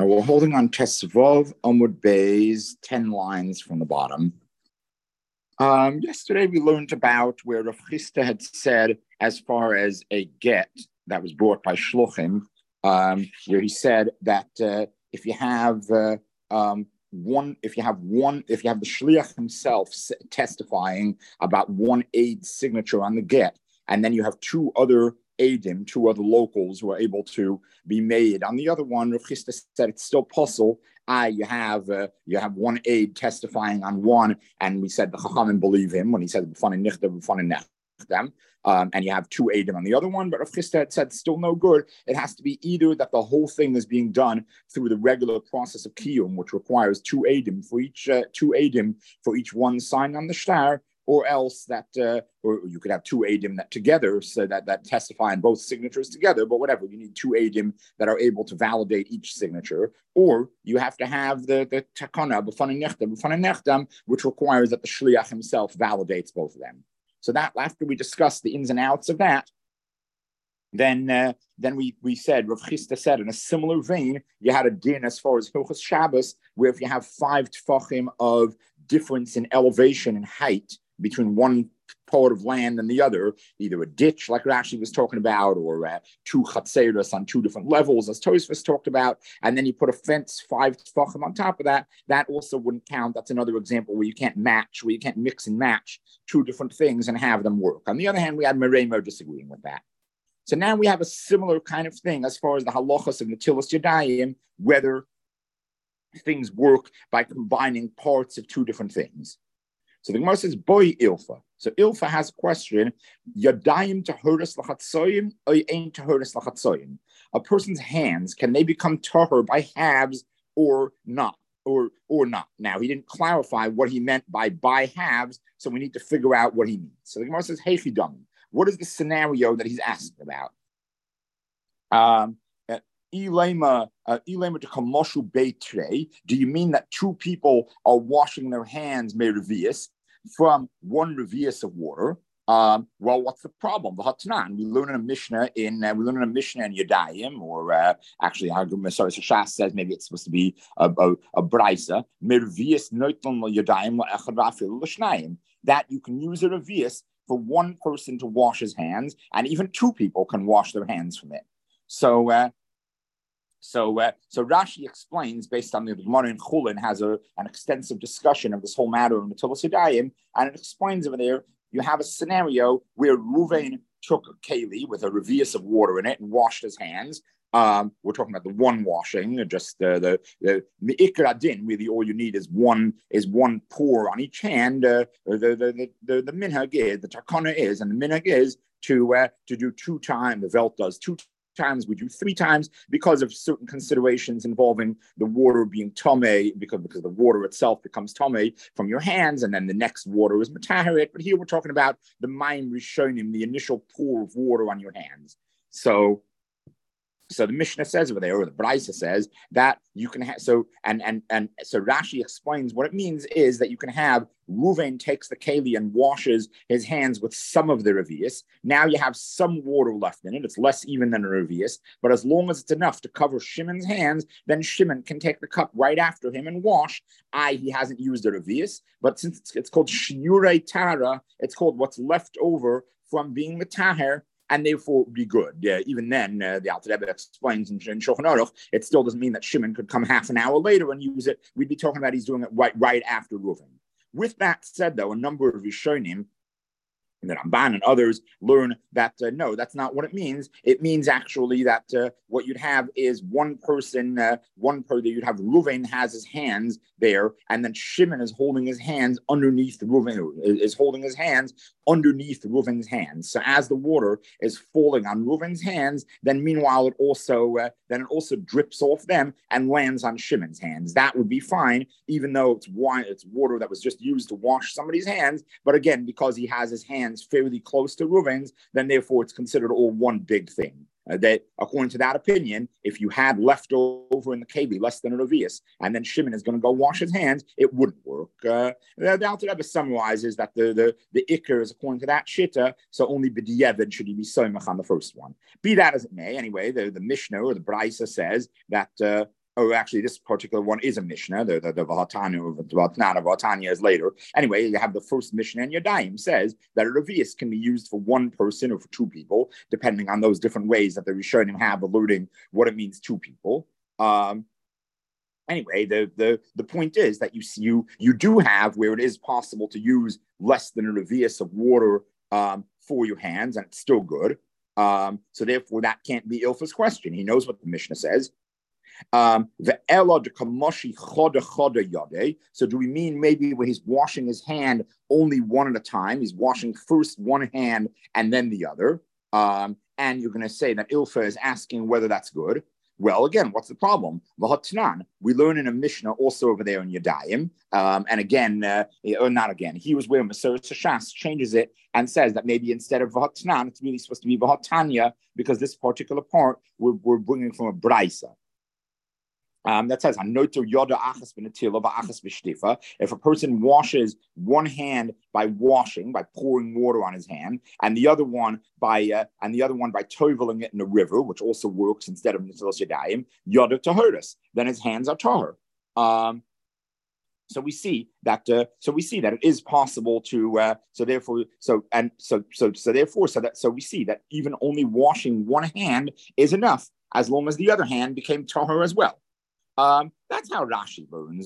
We're holding on Tesvov Amud Beis, 10 lines from the bottom. Yesterday we learned about where Rav Chisda had said, as far as a get that was brought by Shluchim, where he said that if you have the shliach himself testifying about one aid's signature on the get, and then you have two other locals who are able to be made on the other one, Rav Chisda said it's still possible. You have one aid testifying on one, and we said the Chachamim believe him when he said b'fanei nichta b'fanei nechtem, and you have two aidim on the other one. But Rav Chisda had said still no good. It has to be either that the whole thing is being done through the regular process of kiyum, which requires two aidim for each one signed on the shtar, or else that, or you could have two aidim that together, so that testify on both signatures together. But whatever, you need two aidim that are able to validate each signature, or you have to have the takana b'fanei nechtem, which requires that the shliach himself validates both of them. So that after we discussed the ins and outs of that, then we said, Rav Chisda said, in a similar vein, you had a din as far as Hilchos Shabbos, where if you have 5 tefachim of difference in elevation and height between one part of land and the other, either a ditch like Rashi was talking about, or two chatzeros on two different levels, as Tosfos talked about, and then you put a fence 5 tefachim on top of that, that also wouldn't count. That's another example where you can't mix and match two different things and have them work. On the other hand, we had Meremo disagreeing with that. So now we have a similar kind of thing as far as the halachas of Netilas Yadayim, whether things work by combining parts of two different things. So the Gemara says, boy Ilfa. So Ilfa has a question, Yadayim tahuras lachatzoyim, or ain't tahuras lachatzoyim. A person's hands, can they become tahur by halves or not? Or not. Now, he didn't clarify what he meant by halves, so we need to figure out what he means. So the Gemara says, Heichidam. What is the scenario that he's asking about? Do you mean that two people are washing their hands merevius from one revius of water? Well, what's the problem? We learn in a Mishnah in Yadayim, or actually, Shas says maybe it's supposed to be a brisa. Merevius noitlon Yadayim la'echad v'afil l'shnayim, that you can use a revius for one person to wash his hands, and even two people can wash their hands from it. So Rashi explains, based on the Gemara in Chulin, has an extensive discussion of this whole matter of Netilas Yadayim, and it explains over there, you have a scenario where Ruvain took a keli with a revius of water in it and washed his hands. We're talking about the one washing, just the Me'ikra Din, really all you need is one pour on each hand. The minhag is, the takana is, and the minhag is to do 2 times. The Velt does 2 times, we do 3 times, because of certain considerations involving the water being tomei, because the water itself becomes tomei from your hands, and then the next water is mataharet. But here we're talking about the mayim rishonim, the initial pour of water on your hands. So the Mishnah says over there, or the Brisa says, that you can have, so Rashi explains what it means is that you can have Ruvain takes the keli and washes his hands with some of the revius. Now you have some water left in it. It's less even than a revius, but as long as it's enough to cover Shimon's hands, then Shimon can take the cup right after him and wash. He hasn't used a revius, but since it's called shiurei tara, it's called what's left over from being metaher, and therefore be good. Yeah, even then, the Alter Rebbe explains in Shulchan Aruch, it still doesn't mean that Shimon could come half an hour later and use it. We'd be talking about he's doing it right after Reuven. With that said, though, a number of Rishonim, and the Ramban and others, learn that no, that's not what it means. It means actually that what you'd have is one person, you'd have Reuven has his hands there, and then Shimon is holding his hands underneath Reuven's hands. So as the water is falling on Reuven's hands, then meanwhile it also drips off them and lands on Shimon's hands. That would be fine, even though it's water that was just used to wash somebody's hands. But again, because he has his hands fairly close to Reuven's, then therefore it's considered all one big thing. That according to that opinion, if you had left over in the keli less than a revius, and then Shimon is going to go wash his hands, it wouldn't work. The Alter Rebbe summarizes that the ikar is according to that shitta, so only b'diavad should he be soymach on the first one. Be that as it may, anyway, the Mishnah or the Brisa says that Oh, actually, this particular one is a Mishnah. The Vahatanya is later. Anyway, you have the first Mishnah in Yadayim says that a Revius can be used for one person or for two people, depending on those different ways that the Rishonim have alerting what it means two people. Anyway, the point is that you do have where it is possible to use less than a Revius of water for your hands, and it's still good. So therefore, that can't be Ilfa's question. He knows what the Mishnah says. So do we mean maybe when he's washing his hand only one at a time? He's washing first one hand and then the other. And you're going to say that Ilfa is asking whether that's good. Well, again, what's the problem? We learn in a Mishnah also over there in Yadayim. And again, or not again, he was where Maseres Shas changes it and says that maybe instead of Vahatnan, it's really supposed to be Vahatanya, because this particular part we're bringing from a Braisa. That says, if a person washes one hand by pouring water on his hand, and the other one by toveling it in a river, which also works instead of Netilas Yadayim, yoda tahoris, then his hands are tahor. So we see that it is possible to we see that even only washing one hand is enough as long as the other hand became tahor as well. That's how Rashi learns.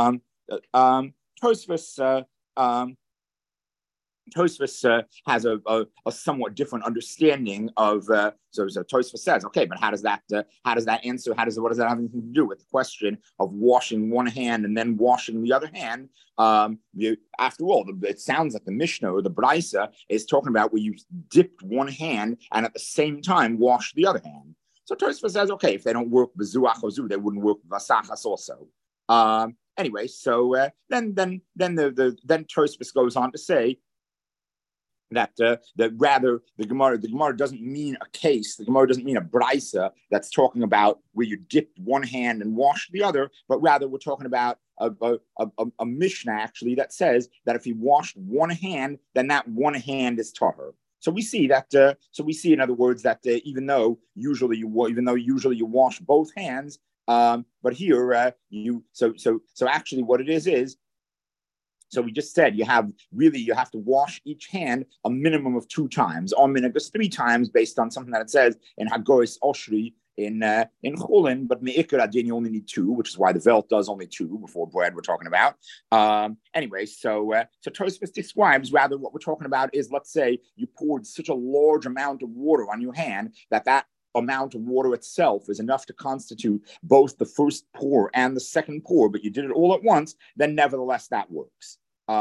Tosfos has a somewhat different understanding of. So Tosfos says, okay, but what does that answer? What does that have anything to do with the question of washing one hand and then washing the other hand? After all, it sounds like the Mishnah or the Braisa is talking about where you dipped one hand and at the same time wash the other hand. So Tosfos says, okay, if they don't work b'zuach ozu, they wouldn't work v'asachas also. Anyway, so then Tosfos goes on to say that rather the Gemara doesn't mean a case. The Gemara doesn't mean a brisa that's talking about where you dipped one hand and washed the other, but rather we're talking about a Mishnah actually that says that if you washed one hand, then that one hand is tahor. So we see that. In other words, that even though usually you wash both hands, but here actually what it is. So we just said you have to wash each hand a minimum of 2 times, or minhag 3 times, based on something that it says in Hagoris Oshri in Chulin, but Me'ikar Adin you only need 2, which is why the Velt does only 2 before bread we're talking about. Anyway, so Tosfos describes rather what we're talking about is, let's say you poured such a large amount of water on your hand that amount of water itself is enough to constitute both the first pour and the second pour, but you did it all at once, then nevertheless that works.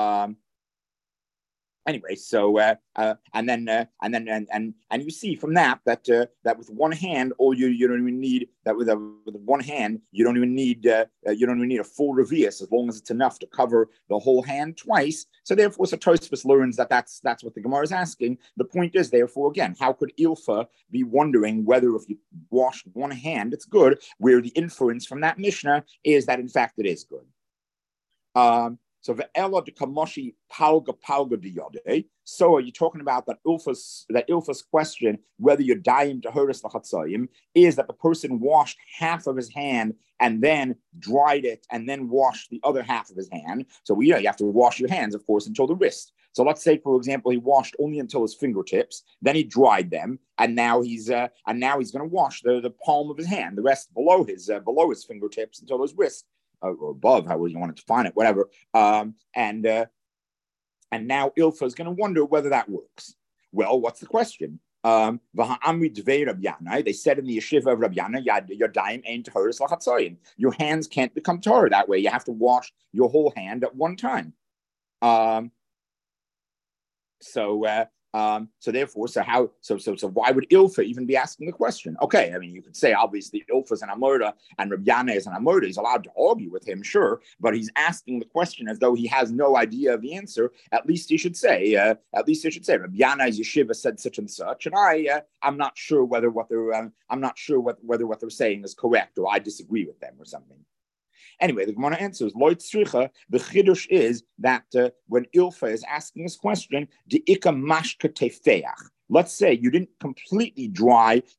Anyway, so and you see from that with one hand, you don't even need that with one hand you don't even need a full revius as long as it's enough to cover the whole hand twice. So therefore, Tosfos learns that's what the Gemara is asking. The point is, therefore, again, how could Ilfa be wondering whether if you wash one hand it's good, where the inference from that Mishnah is that in fact it is good. So ve'ela de kamoshi palga diyode. So are you talking about that Ilfa's question whether you're dying to hurus lachatzayim is that the person washed half of his hand and then dried it and then washed the other half of his hand. So you have to wash your hands, of course, until the wrist. So let's say, for example, he washed only until his fingertips, then he dried them, and now he's going to wash the palm of his hand, the rest below his fingertips until his wrist. Or above, however you want to define it, whatever. And now Ilfa is going to wonder whether that works. Well, what's the question? They said in the yeshiva of Rabbi Yana, Yadayim ain't tahoros lachatzoyin. Your hands can't become tahor that way. You have to wash your whole hand at one time. So why would Ilfa even be asking the question? Okay, I mean, you could say obviously Ilfa's an Amorda and Rabbi Yana is an Amorda. He's allowed to argue with him, sure, but he's asking the question as though he has no idea of the answer. At least he should say, Rabbi Yana's yeshiva said such and such, and I'm not sure whether what they're saying is correct, or I disagree with them or something. Anyway, the Gemara answers, Loit Tzricha, the Chiddush is that when Ilfa is asking this question, let's say you didn't completely dry that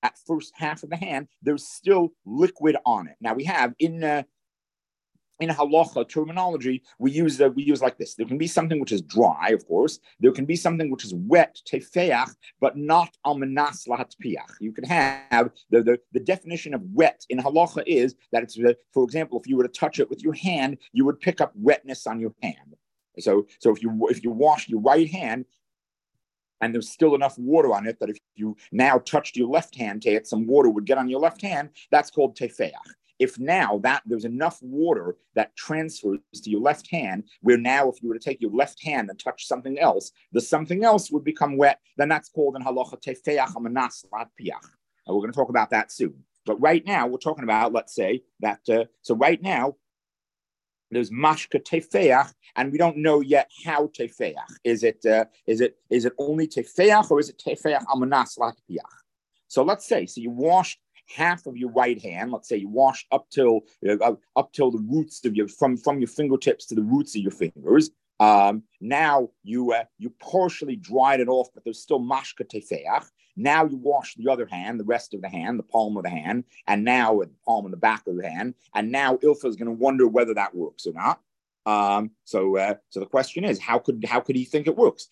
that first half of the hand, there's still liquid on it. Now we have in halacha terminology, we use like this. There can be something which is dry, of course. There can be something which is wet, tefeach, but not almanas lahatpiach. You can have the definition of wet in halacha is that it's, for example, if you were to touch it with your hand, you would pick up wetness on your hand. So if you wash your right hand and there's still enough water on it that if you now touched your left hand to it, some water would get on your left hand, that's called tefeach. If now that there's enough water that transfers to your left hand, where now if you were to take your left hand and touch something else, the something else would become wet, then that's called in halacha tefeach amanas latpiach. We're going to talk about that soon. But right now, we're talking about, let's say, that, so right now, there's mashka tefeach, and we don't know yet how tefeach. Is it only tefeach, or is it tefeach amanas latpiach? So let's say, so you washed half of your right hand. Let's say you washed up till the roots of from your fingertips to the roots of your fingers. Now you partially dried it off, but there's still mashka tefeach. Now you wash the other hand, the rest of the hand, the palm of the hand, and now the palm and the back of the hand. And now Ilfa is going to wonder whether that works or not. So the question is, how could he think it works?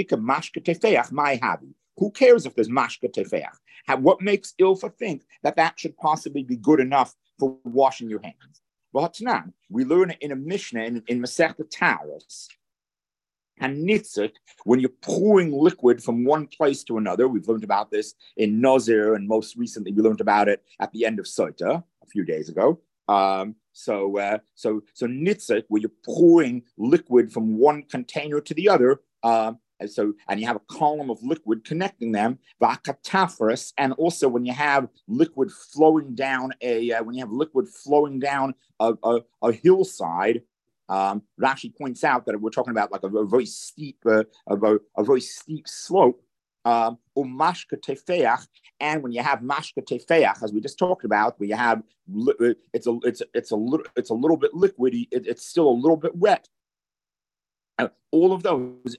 Who cares if there's mashka tefeach? What makes Ilfa think that should possibly be good enough for washing your hands? Well, we learn in a Mishnah in Masechta Taharos, and nitzik, when you're pouring liquid from one place to another, we've learned about this in Nazir, and most recently we learned about it at the end of Sota a few days ago. So nitzik, where you're pouring liquid from one container to the other, and you have a column of liquid connecting them, v'akatafras, and also when you have liquid flowing down a hillside. Rashi points out that we're talking about like a very steep slope. Mashka tefeach, and when you have mashka tefeach, as we just talked about, where you have it's a little bit liquidy, it's still a little bit wet. All of those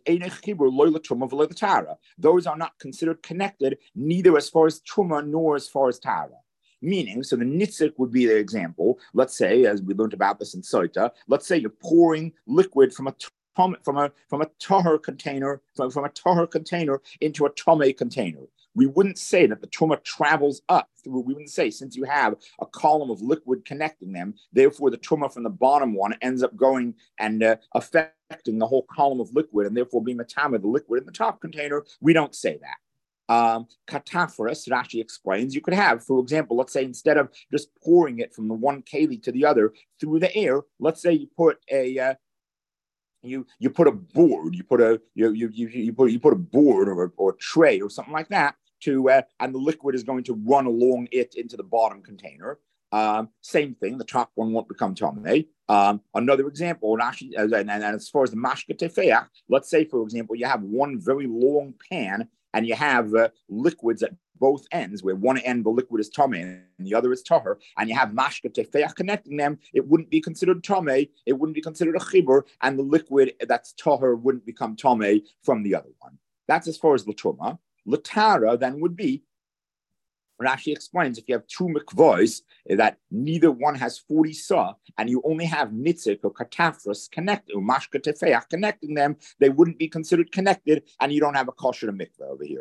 are not considered connected, neither as far as truma nor as far as tara. Meaning, so the nitzik would be the example. Let's say, as we learned about this in Sota, let's say you're pouring liquid from a tahor container into a tameh container. We wouldn't say that the truma travels up through. We wouldn't say, since you have a column of liquid connecting them, therefore the truma from the bottom one ends up going and affecting the whole column of liquid, and therefore being matama the liquid in the top container. We don't say that. Kataphoros, Rashi explains, you could have, for example, let's say instead of just pouring it from the one keli to the other through the air, let's say you put a you put a board, you put a board or a tray or something like that to and the liquid is going to run along it into the bottom container. Same thing, the top one won't become tameh. Another example, Rashi, and as far as the mashka tefeach, let's say, for example, you have one very long pan and you have liquids at both ends, where one end the liquid is tameh and the other is tahor, and you have mashka tefeach connecting them, it wouldn't be considered tameh, it wouldn't be considered a chibur, and the liquid that's tahor wouldn't become tameh from the other one. That's as far as l'truma. L'tara then would be, Rashi explains, if you have two mikvos that neither one has 40 saw, and you only have nitzik or katafros connected, or mashka tefeach connecting them, they wouldn't be considered connected, and you don't have a kosher mikveh over here.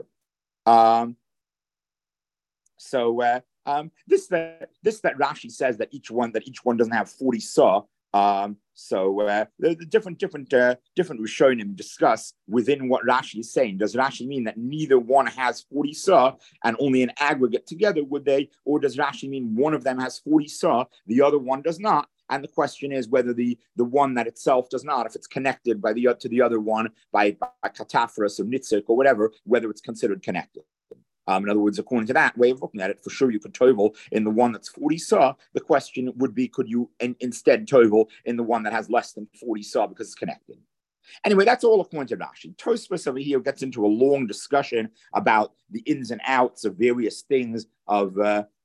This that Rashi says that each one doesn't have 40 saw. The different Rishonim discuss within what Rashi is saying. Does Rashi mean that neither one has 40 saw and only an aggregate together would they, or does Rashi mean one of them has 40 saw, the other one does not? And the question is whether the one that itself does not, if it's connected to the other one by katafras or nitzik or whatever, whether it's considered connected. In other words, according to that way of looking at it, for sure you could tovel in the one that's 40 saw. The question would be, could you instead tovel in the one that has less than 40 saw because it's connected? Anyway, that's all according to Rashi. Tosfos over here gets into a long discussion about the ins and outs of various things of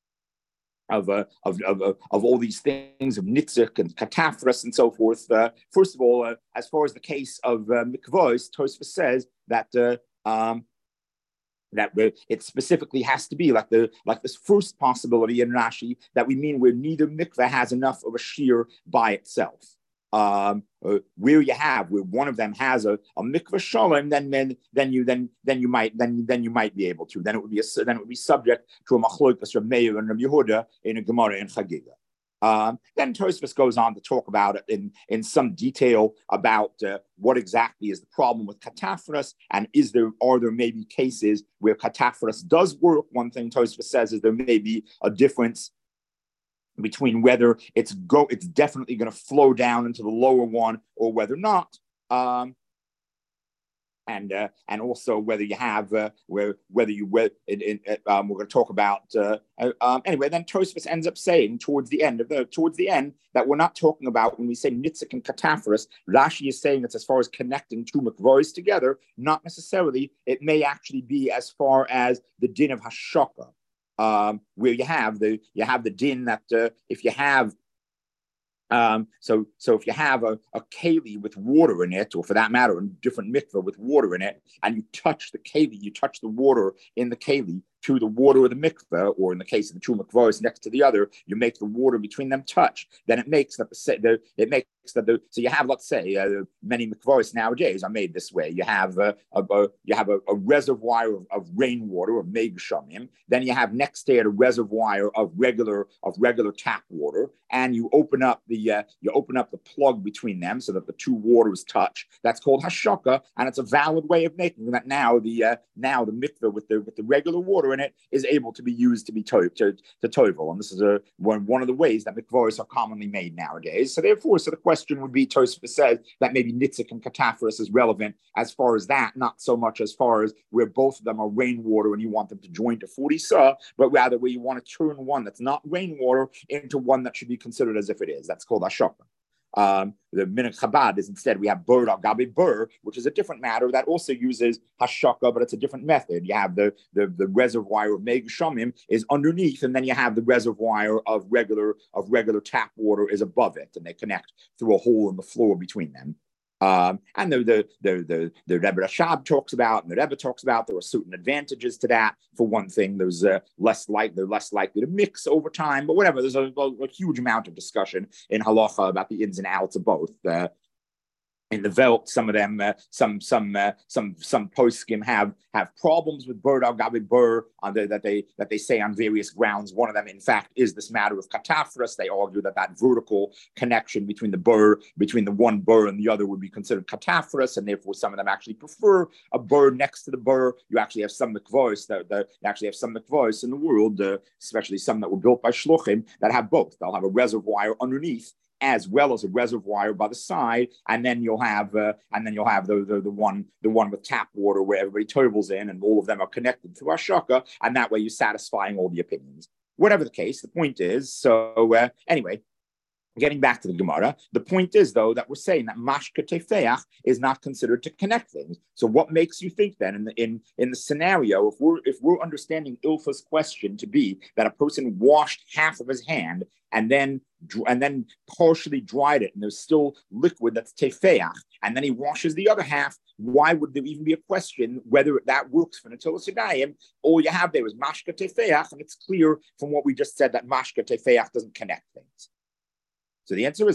all these things of nitzik and katafras and so forth. First of all, as far as the case of mikvos, Tosfos says that that it specifically has to be like this first possibility in Rashi that we mean where neither mikveh has enough of a shear by itself. Where one of them has a mikveh shalom, then you might be able to. Then it would be subject to a machlokes Reb Meir and Reb Yehuda in a Gemara in Chagiga. Then Tosfos goes on to talk about it in some detail about what exactly is the problem with kataphrus, and are there maybe cases where kataphrus does work. One thing Tosfos says is there may be a difference between whether it's definitely going to flow down into the lower one or whether not. And also whether you have we're going to talk about anyway. Then Tosfos ends up saying towards the end that we're not talking about when we say nitzik and kataphrus. Rashi is saying it's as far as connecting two mikvahs together, not necessarily. It may actually be as far as the din of hashaka. Where you have the din that if you have so if you have a keli with water in it, or for that matter, a different mikveh with water in it, and you touch the keli, you touch the water in the keli to the water of the mikveh, or in the case of the two mikvahs next to the other, you make the water between them touch. Then it makes that so you have, let's say, many mikvahs nowadays are made this way. You have a reservoir of rainwater, of mei geshamim. Then you have next to it a reservoir of regular tap water, and you open up the plug between them so that the two waters touch. That's called hashaka, and it's a valid way of making that. Now the mikveh with the regular water in it is able to be used to be tovel, and this is one of the ways that mikvahs are commonly made nowadays. So therefore, the question would be, Tosfos says that maybe nitzik and kataphrus is relevant as far as that, not so much as far as where both of them are rainwater and you want them to join to 40 sa, but rather where you want to turn one that's not rainwater into one that should be considered as if it is. That's called hashaka. The minhag Chabad is instead we have bur al gabi bur, which is a different matter that also uses hashaka, but it's a different method. You have the reservoir of mei geshamim is underneath, and then you have the reservoir of regular tap water is above it, and they connect through a hole in the floor between them. And the Rebbe Rashab talks about, and the Rebbe talks about, there are certain advantages to that. For one thing, they're less likely to mix over time, but whatever. There's a huge amount of discussion in halacha about the ins and outs of both. In the Velt, some of them, some poskim have problems with bur al gabi bur that they say on various grounds. One of them, in fact, is this matter of kataphrus. They argue that vertical connection between the one bur and the other would be considered kataphrus, and therefore some of them actually prefer a bur next to the bur. You actually have some mikvahs in the world, especially some that were built by shluchim, that have both. They'll have a reservoir underneath as well as a reservoir by the side, and then you'll have the one with tap water where everybody tovels in, and all of them are connected through hashaka, and that way you're satisfying all the opinions. Whatever the case, the point is, anyway, getting back to the Gemara, the point is, though, that we're saying that mashka tefeach is not considered to connect things. So what makes you think then in the scenario, if we're understanding Ilfa's question to be that a person washed half of his hand and then partially dried it, and there's still liquid that's tefeach, and then he washes the other half, why would there even be a question whether that works for Netilas Yadayim? All you have there is mashka tefeach, and it's clear from what we just said that mashka tefeach doesn't connect things. So the answer is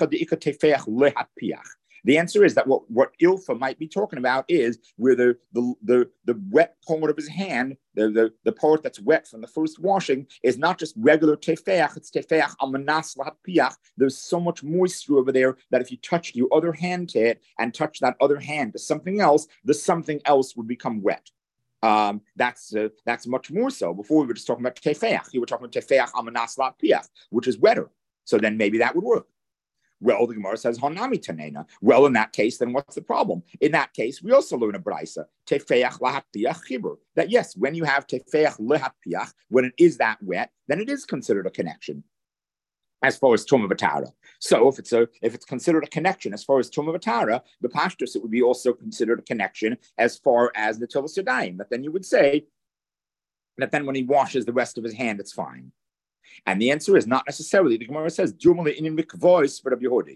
the answer is that what Ilfa might be talking about is where the wet part of his hand, the part that's wet from the first washing, is not just regular tefeach, it's tefeach al manas lahapiach. There's so much moisture over there that if you touch your other hand to it and touch that other hand to something else, the something else would become wet. That's much more so. Before we were just talking about tefeach. You were talking about tefeach al manas lahapiach, which is wetter. So then maybe that would work. Well, the Gemara says, Hanami Tanena. Well, in that case, then what's the problem? In that case, we also learn a Braisa, Tefeach lahatpiach chibur. That yes, when you have Tefeach lahatpiach, when it is that wet, then it is considered a connection as far as Tumah V'Tara. So if it's considered a connection as far as Tumah V'Tara, the Pashtus, it would be also considered a connection as far as the Netilas Yadayim. That then you would say that then when he washes the rest of his hand, it's fine. And the answer is not necessarily. The Gemara says, "Dumale in mikvois for Rabbi Yehuda."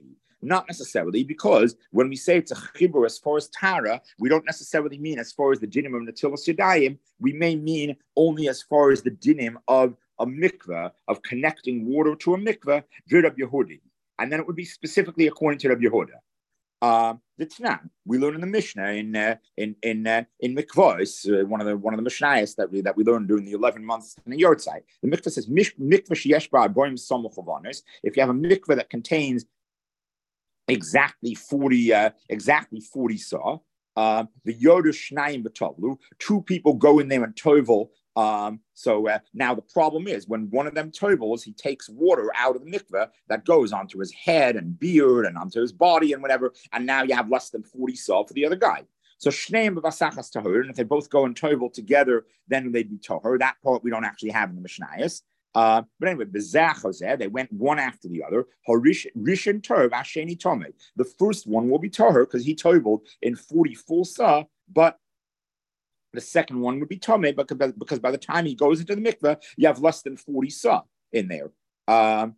Not necessarily, because when we say it's a chibur as far as Tara, we don't necessarily mean as far as the dinim of Natilas Yadayim. We may mean only as far as the dinim of a mikveh, of connecting water to a mikveh, Rab Yehudi. And then it would be specifically according to Rab Yehuda. The Tanan, we learn in the Mishnah in Mikvahs, one of the Mishnayos that we learned during the 11 months in the Yortzai. The mikveh says mikveh sheyesh ba boim samuch levanos. If you have a mikveh that contains exactly 40 saw, the Yoder Shnayim B'Tovlu, two people go in there and tovel. So now the problem is when one of them tovels, he takes water out of the mikveh that goes onto his head and beard and onto his body and whatever, and now you have less than 40 saw for the other guy. So Shneim B'Vasachas Tahor, and if they both go and tovel together, then they'd be Tahor. That part we don't actually have in the Mishnayos. But anyway, they went one after the other. Rishon Tov Asheni Tome. The first one will be Tahor because he toveled in 40 full saw, but the second one would be Tomei because by the time he goes into the mikveh, you have less than 40 saw in there. On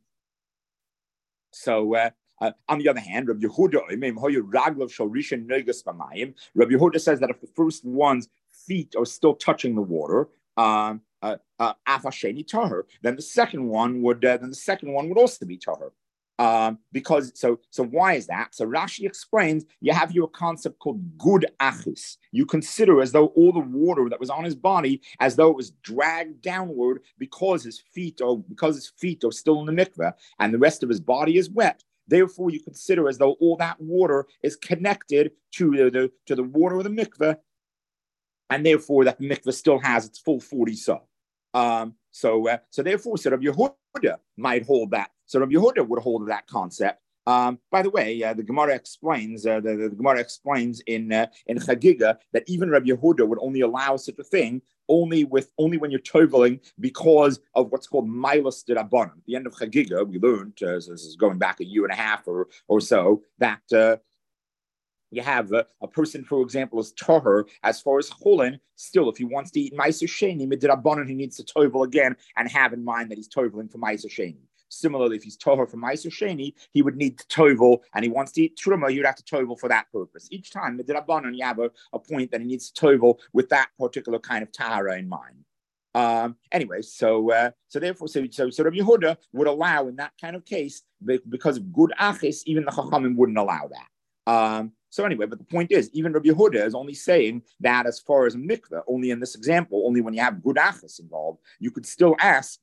the other hand, Rabbi Yehuda says that if the first one's feet are still touching the water, then the second one would also be tahor. Because why is that? So Rashi explains you have here a concept called good achis. You consider as though all the water that was on his body, as though it was dragged downward because his feet are still in the mikveh and the rest of his body is wet. Therefore, you consider as though all that water is connected to the water of the mikveh, and therefore that the mikveh still has its full 40 saw. So therefore, Rabbi Yehuda might hold that. So Rabbi Yehuda would hold that concept. By the way, the Gemara explains the Gemara explains in Chagiga that even Rabbi Yehuda would only allow such a thing only when you're toveling because of what's called Milas de Rabbanan. At the end of Chagiga, we learned, this is going back a year and a half or so, that you have a person, for example, is tahor as far as chulin. Still, if he wants to eat ma'aser sheni midrabanan, he needs to tovel again and have in mind that he's toveling for ma'aser sheni. Similarly, if he's tahor for ma'aser sheni, he would need to tovel, and he wants to eat truma, he would have to tovel for that purpose. Each time midrabanan, you have a point that he needs to tovel with that particular kind of tahara in mind. Anyway, so therefore, Rabbi Yehuda would allow in that kind of case because of good achis, even the chachamim wouldn't allow that. So anyway, but the point is, even Rabbi Yehuda is only saying that as far as a mikveh, only in this example, only when you have good achas involved, you could still ask,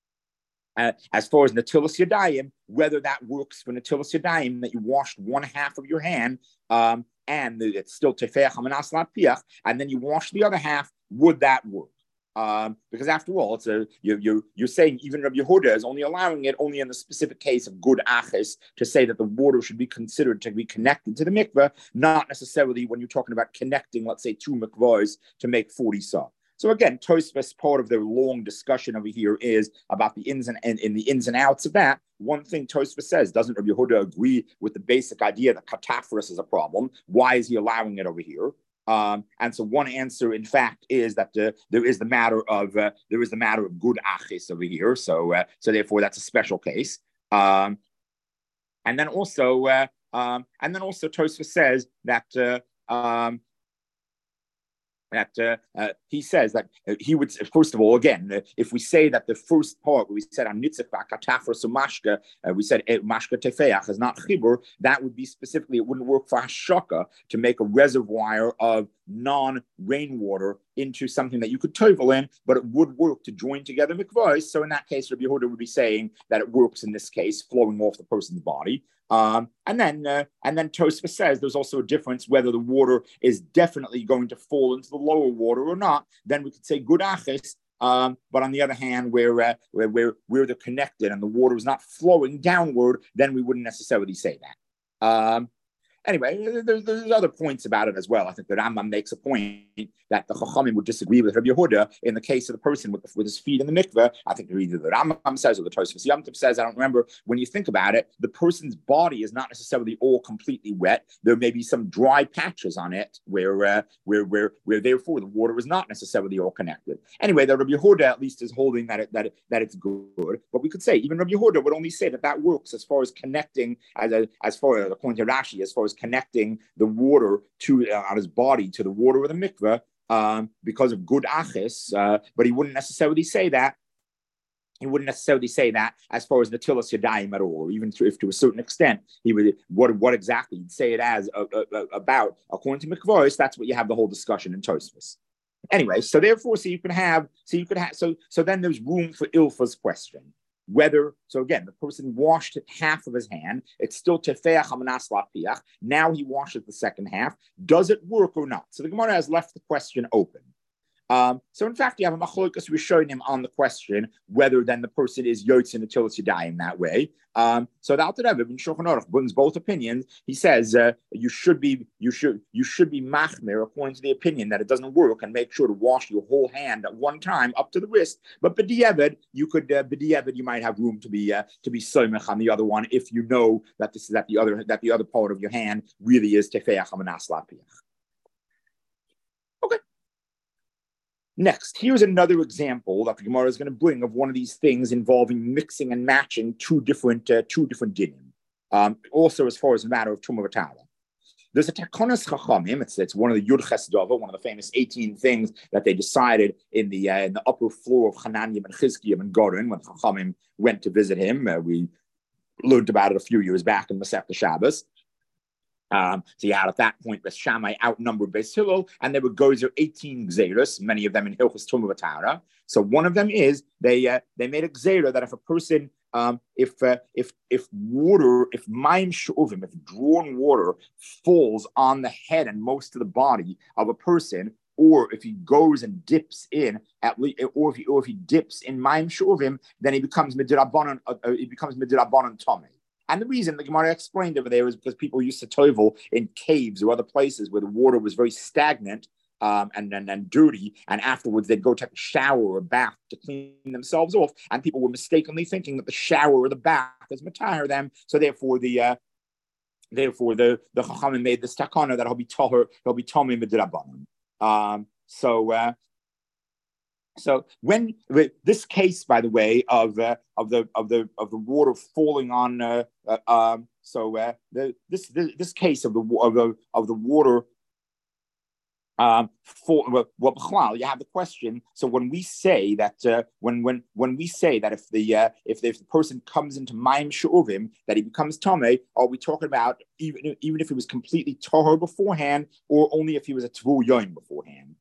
as far as Natilas Yadayim, whether that works for Natilas Yadayim, that you washed one half of your hand, and it's still tefeach hamanas lapiach, and then you wash the other half, would that work? Because after all, you're saying even Rabbi Yehuda is only allowing it only in the specific case of good achis to say that the water should be considered to be connected to the mikveh, not necessarily when you're talking about connecting, let's say, two mikvahs to make 40 saw. So again, Tosfos, part of their long discussion over here is about the ins and outs of that. One thing Tosfos says, doesn't Rabbi Yehuda agree with the basic idea that katafris is a problem? Why is he allowing it over here? And so one answer, in fact, is that there is the matter of good achis over here. So therefore, that's a special case. And then also Tosfos says that. He says that he would, first of all, again, if we say that the first part, we said on nitzach katafra so mashka, we said mashka tefeach is not chibur, that would be specifically, it wouldn't work for hashaka to make a reservoir of non-rainwater into something that you could tovel in, but it would work to join together mikvahs. So in that case, Rabbi Yehuda would be saying that it works in this case, flowing off the person's body. And then Tosfos says there's also a difference whether the water is definitely going to fall into the lower water or not. Then we could say good achis. But on the other hand, where they're connected and the water is not flowing downward, then we wouldn't necessarily say that. Anyway, there's other points about it as well. I think the Rambam makes a point that the Chachamim would disagree with Rabbi Yehuda in the case of the person with his feet in the mikveh. I think either the Rambam says or the Tosfos Yom Tov says, I don't remember. When you think about it, the person's body is not necessarily all completely wet. There may be some dry patches on it where therefore the water is not necessarily all connected. Anyway, the Rabbi Yehuda at least is holding that it's good. But we could say even Rabbi Yehuda would only say that works as far as connecting, as far as according to Rashi, as far as connecting the water to on his body to the water of the mikveh because of good achis. But he wouldn't necessarily say that. He wouldn't necessarily say that as far as Natilas Yadayim at all, or even if to a certain extent, he would what exactly he'd say it as about according to Mikvos. That's what you have the whole discussion in Tosfos. Anyway, so therefore, so then there's room for Ilfa's question. Whether, so again, the person washed half of his hand, it's still tefeach hamanas lapiach. Now he washes the second half. Does it work or not? So the Gemara has left the question open. So in fact, you have a machlokas showing him on the question whether then the person is yotzin natilas yadayim that way. So the Alter Rebbe in Shulchan Aruch brings both opinions. He says you should be machmir according to the opinion that it doesn't work, and make sure to wash your whole hand at one time up to the wrist. But b'diavad you might have room to be soimech on the other one if you know that the other part of your hand really is tefeach hamanas lapiach. Okay. Next, here's another example that the Gemara is going to bring of one of these things involving mixing and matching two different dinim. Also, as far as a matter of Tumah V'Tara. There's a Takonas Chachamim. It's one of the Yud Ches Dava, one of the famous 18 things that they decided in the upper floor of Hananiah and Chizkiah and Goren when Chachamim went to visit him. We learned about it a few years back in Masechta Shabbos. So you had at that point Beis Shammai outnumbered Beis Hillel, and there were gozer 18 gzeros, many of them in Hilchos Tumah V'Tara. So one of them is they made a gzera that if a person if mayim she'uvim, if drawn water falls on the head and most of the body of a person, or if he goes and dips in or if he dips in mayim she'uvim, then he becomes midrabanan tomei. And the reason the Gemara explained over there is because people used to tovel in caves or other places where the water was very stagnant and dirty, and afterwards they'd go take a shower or a bath to clean themselves off, and people were mistakenly thinking that the shower or the bath is matahar them. So therefore the Chachamim made this takana that he'll be tomei midrabanan. So when this case, by the way, of the water falling on, this case of the water you have the question. So when we say that when we say that if the person comes into mayim she'uvim that he becomes tamei, are we talking about even if he was completely tahor beforehand, or only if he was a tvul yoim beforehand?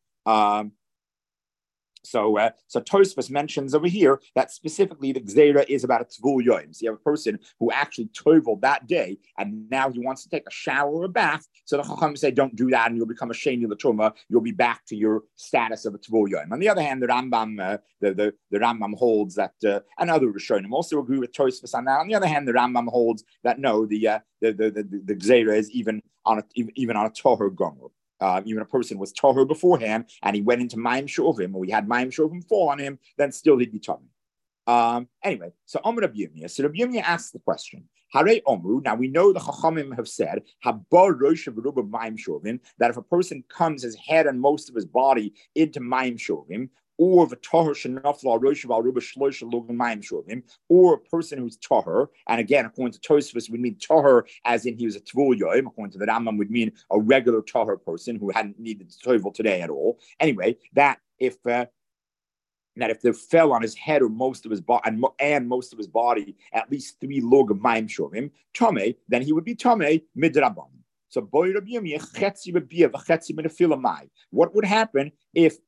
So Tosfos mentions over here that specifically the gzeira is about a tvul yoim. So you have a person who actually toveled that day, and now he wants to take a shower or a bath. So the Chacham say, don't do that, and you'll become a sheni l'tumah. You'll be back to your status of a tvul yoim. On the other hand, the Rambam, the Rambam holds that, and other Rishonim also agree with Tosfos on that. On the other hand, the Rambam holds that no, the gzeira is even on a toher gomer. Even a person was tahor beforehand and he went into mayim she'uvim, or he had mayim she'uvim fall on him, then still he'd be tamei. Anyway, so Amar Rabbi Yirmiyah. So Rabbi Yirmiyah asks the question. Harei Omru. Now we know the Chachamim have said Habar Rosh V'Ruba Mayim She'uvim, that if a person comes his head and most of his body into mayim she'uvim, or the tahor shenafla rosh v'aruba shloisha logan mayim she'uvim, or a person who's tahor, and again, according to Tosfos, would mean tahor as in he was a tvul yoim. According to the Rambam, would mean a regular tahor person who hadn't needed to tovel today at all. Anyway, that if they fell on his head or most of his body and most of his body at least 3 log of mayim she'uvim tamei, then he would be tamei midrabanan. So boy Rabbi Yirmiyah chetzi b'biyah v'chetzi minafila mai. What would happen if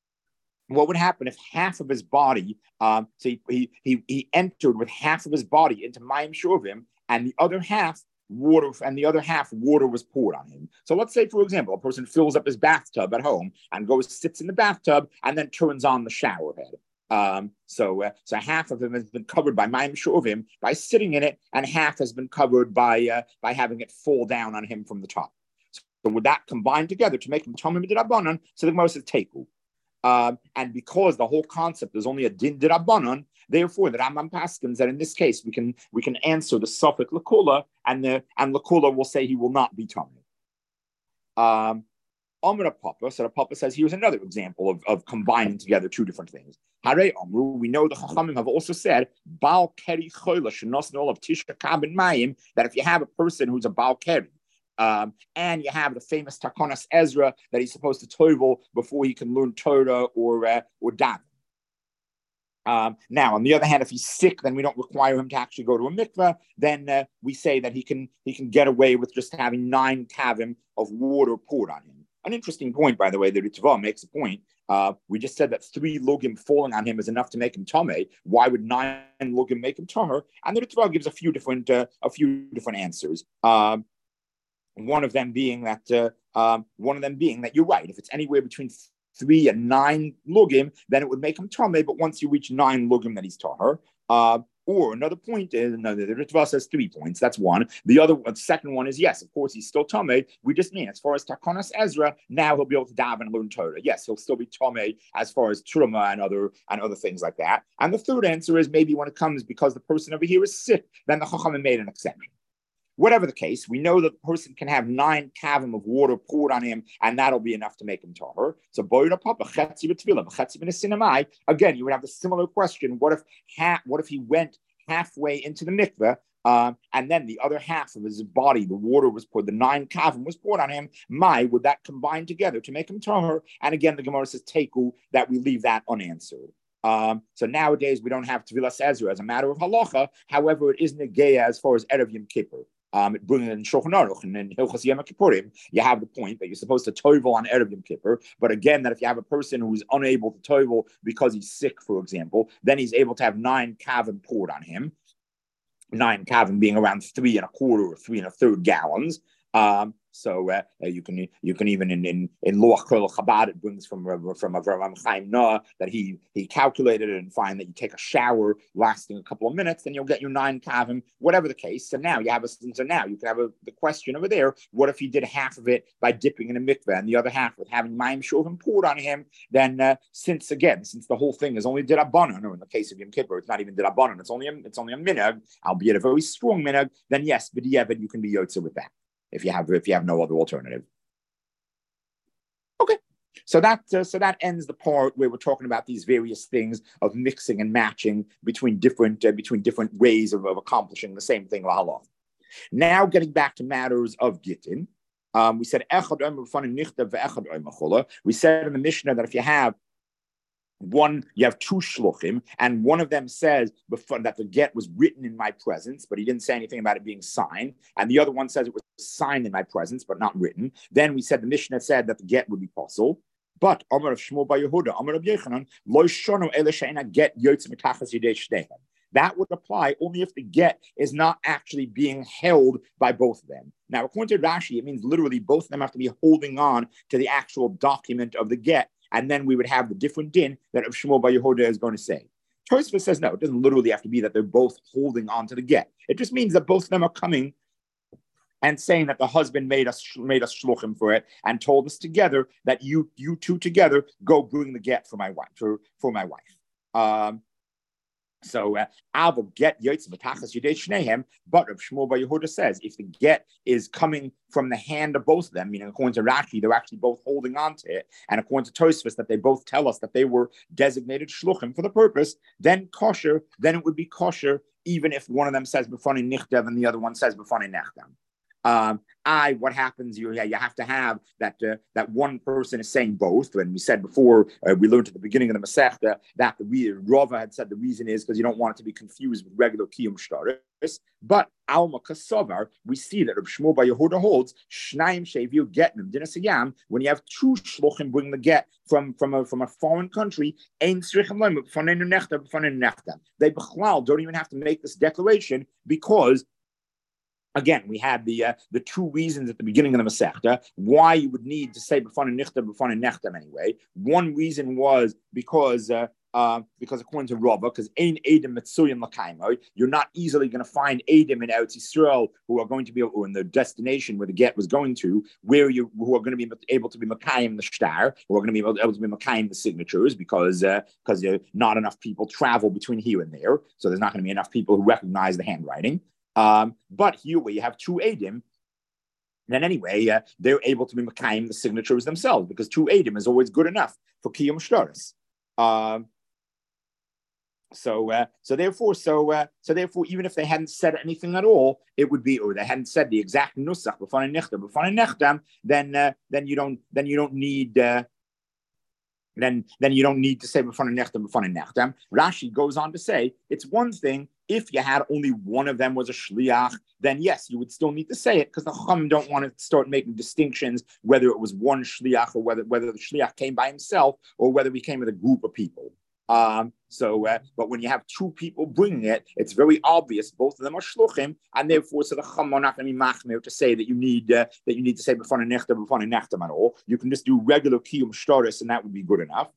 half of his body, so he entered with half of his body into mayim she'uvim, and the other half water was poured on him. So let's say, for example, a person fills up his bathtub at home and sits in the bathtub and then turns on the shower head. So half of him has been covered by Mayim Shuvim by sitting in it, and half has been covered by having it fall down on him from the top. So would that combine together to make him Tomim D'Rabbanan? So the Gemara says Teku. And because the whole concept is only a din D'Rabbanan, therefore the Rambam paskins that in this case we can answer the suffix Lakula, and Lakula will say he will not be Tomim. Amra Papa, so the Papa says here's another example of combining together two different things. Hare Amru, we know the Chachamim have also said Baal Keri Choyla Shenosnol of Tisha Kabin Mayim, that if you have a person who's a Baal Keri, and you have the famous Takonas Ezra that he's supposed to toivel before he can learn Torah or daven. Now, on the other hand, if he's sick, then we don't require him to actually go to a mikveh. Then we say that he can get away with just having 9 kavim of water poured on him. An interesting point, by the way, the Ritva makes a point. We just said that 3 lugim falling on him is enough to make him tameh. Why would 9 lugim make him tamer? And the Ritva gives a few different answers. One of them being that you're right. If it's anywhere between 3 and 9 lugim, then it would make him tameh. But once you reach 9 lugim, then he's tamer. Or another point is, the Ritva says 3 points. That's one. The second one is, yes, of course, he's still tameh. We just mean as far as Takonas Ezra, now he'll be able to daven and learn Torah. Yes, he'll still be tameh as far as Truma and other things like that. And the third answer is maybe when it comes because the person over here is sick, then the Chachamim made an exception. Whatever the case, we know that the person can have 9 kavim of water poured on him, and that'll be enough to make him taher. So, again, you would have the similar question: what if he went halfway into the mikveh, and then the other half of his body, the water was poured, the 9 kavim was poured on him? Would that combine together to make him taher? And again, the Gemara says teku, that we leave that unanswered. So nowadays we don't have Tevilas Ezra as a matter of halacha. However, it is negeya as far as Erev Yom Kippur. It brings in Shulchan Aruch and in Hilchos Yom Kippurim, you have the point that you're supposed to toivel on Erev Yom Kippur. But again, that if you have a person who's unable to toivel because he's sick, for example, then he's able to have 9 kavim poured on him. 9 kavim being around 3 1/4 or 3 1/3 gallons. So you can even in Loach Kol Chabad, it brings from Avraham Chaim Noah that he calculated it and find that you take a shower lasting a couple of minutes, then you'll get your 9 kavim, whatever the case. So now you can have the question over there: what if he did half of it by dipping in a mikveh and the other half with having Mayim Shuvim poured on him? Then since the whole thing is only dirabanan, or in the case of Yom Kippur, it's not even dirabanan, it's only a minhag, albeit a very strong minhag. Then yes, b'diavad you can be yotze with that. If you have no other alternative. Okay, so that ends the part where we're talking about these various things of mixing and matching between different ways of accomplishing the same thing. Now getting back to matters of Gittin, we said we said in the Mishnah that if you have 2 shluchim, and one of them says that the get was written in my presence, but he didn't say anything about it being signed, and the other one says it was signed in my presence, but not written. Then we said the Mishnah said that the get would be possible. But Amar of Shmuel bar Yehuda, Amar of Yechanan, lo shono ele she'ena get yotze mitachas yidei shneihem. That would apply only if the get is not actually being held by both of them. Now, according to Rashi, it means literally both of them have to be holding on to the actual document of the get. And then we would have the different din that Rav Shmuel bar Yehuda is going to say. Tosfos says no, it doesn't literally have to be that they're both holding on to the get. It just means that both of them are coming and saying that the husband made us shluchim for it and told us together that you two together go bring the get for my wife. So I will get Yotze B'tachas Yidei Shnehem, but Rav Shmuel bar Yehuda says if the get is coming from the hand of both of them, meaning according to Rashi, they're actually both holding on to it, and according to Tosfos that they both tell us that they were designated shluchim for the purpose, then it would be kosher, even if one of them says B'fanei Nichtev and the other one says B'fanei Nechdam. What happens? You have to have that one person is saying both. And we said before, we learned at the beginning of the Masechta that Rava had said the reason is because you don't want it to be confused with regular Kiyum Shtaris. But Alma Kasavar, we see that Reb Shmuel bar Yehuda holds Shnayim Sheviu Getnim Dinasiyam. When you have 2 shluchim bring the get from a foreign country, Ein Tzrichim Leim B'fanei Nechta B'fanei Nechta. They b'chlal don't even have to make this declaration because. Again, we had the 2 reasons at the beginning of the Masechta why you would need to say B'fanei Nichta B'fanei Nechtam anyway. One reason was because because according to Rava, because Ein Edim Mitsuyin Lakaimo, you're not easily going to find Edim in Eretz Yisrael who are going to be, or in the destination where the get was going to, who are going to be able to be Makayim the shtar, who are going to be able to be Makayim the signatures, because not enough people travel between here and there, so there's not going to be enough people who recognize the handwriting. But here where you have two Edim, then anyway, they're able to be Makayim the signatures themselves, because two Edim is always good enough for Kiyum Shtaris. So therefore, even if they hadn't said anything at all, it would be, or they hadn't said the exact nusach b'fanei nechtam, then you don't need then you don't need to say b'fanei nechtam. Rashi goes on to say it's one thing if you had only one of them was a shliach, then yes, you would still need to say it, because the Chacham don't want to start making distinctions whether it was one shliach or whether the shliach came by himself or whether he came with a group of people. But when you have two people bringing it, it's very obvious both of them are shluchim, and therefore, so the Chacham are not going to be machmir to say that you need to say b'fanei nechtam at all. You can just do regular kiyum shtaris, and that would be good enough.